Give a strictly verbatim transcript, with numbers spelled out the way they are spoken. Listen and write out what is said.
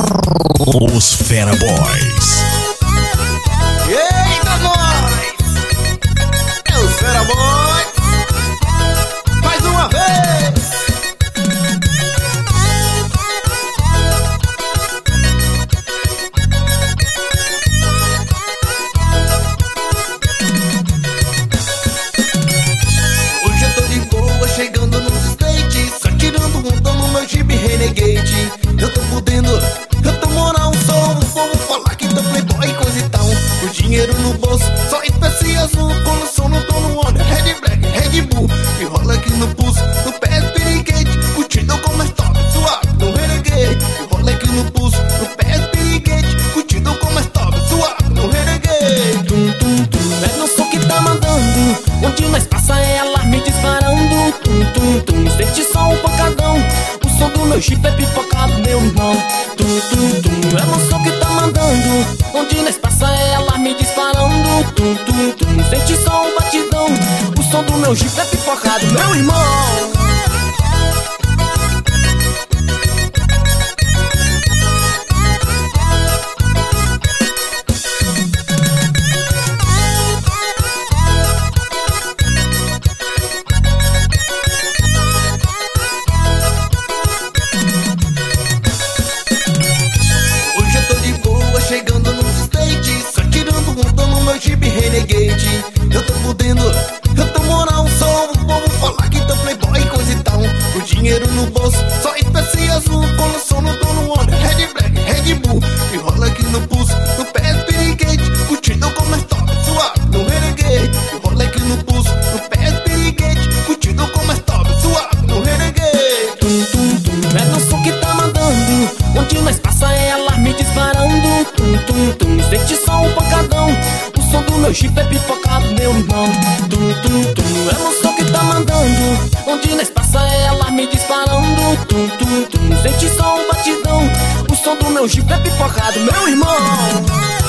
Os Fera Boys. Eita, nós! É os Fera Boys! Mais uma vez! Hoje eu tô de boa, chegando nos States, só tirando onda no meu Jeep Renegade. Eu tô podendo, eu tô moral, só o povo falar que tô playboy e coisa e tal. O dinheiro no bolso, só espécie azul, coloção no tô no olho, Red Black, Red Bull. E rola aqui no pulso, no pé piriguete, curtindo como é top, suave, no Renegade. E rola aqui no pulso, no pé piriguete, curtindo como é top, suave, no Renegade. Tum, tum, tum, é no som que tá mandando, onde nós passa é alarme disparando. Tum, tum, tum, sente só um pancadão, o som do meu Jeep é pipocado, meu irmão. Tum, tum, tum, é no som que tá mandando, onde nós passa é alarme disparando. Tum, tum, tum, sente só um batidão, o som do meu Jeep é pipocado, meu irmão. Chegando nos States, só tirando onda no meu Jeep Renegade. Eu tô podendo, eu tô moral, só o povo falar que tô playboy e coisa e tal. O dinheiro no bolso, só espécie azul, coloção no tô no olho, Red Black, Red Bull. E rola aqui no pulso, no pé piriguete, curtindo como é top, suave, no Renegade. E rola aqui no pulso, no pé piriguete, curtindo como é top, suave, no Renegade. Tum, tum, tum, é no som que tá mandando, onde nós passa é alarme disparando. Tum, tum, tum, sente só um pancadão, o som do meu Jeep é pipocado, meu irmão. Tum, tum, tum, é no som que tá mandando, onde nós passa é alarme disparando. Tum, tum, tum, sente só um batidão, o som do meu Jeep é pipocado, meu irmão.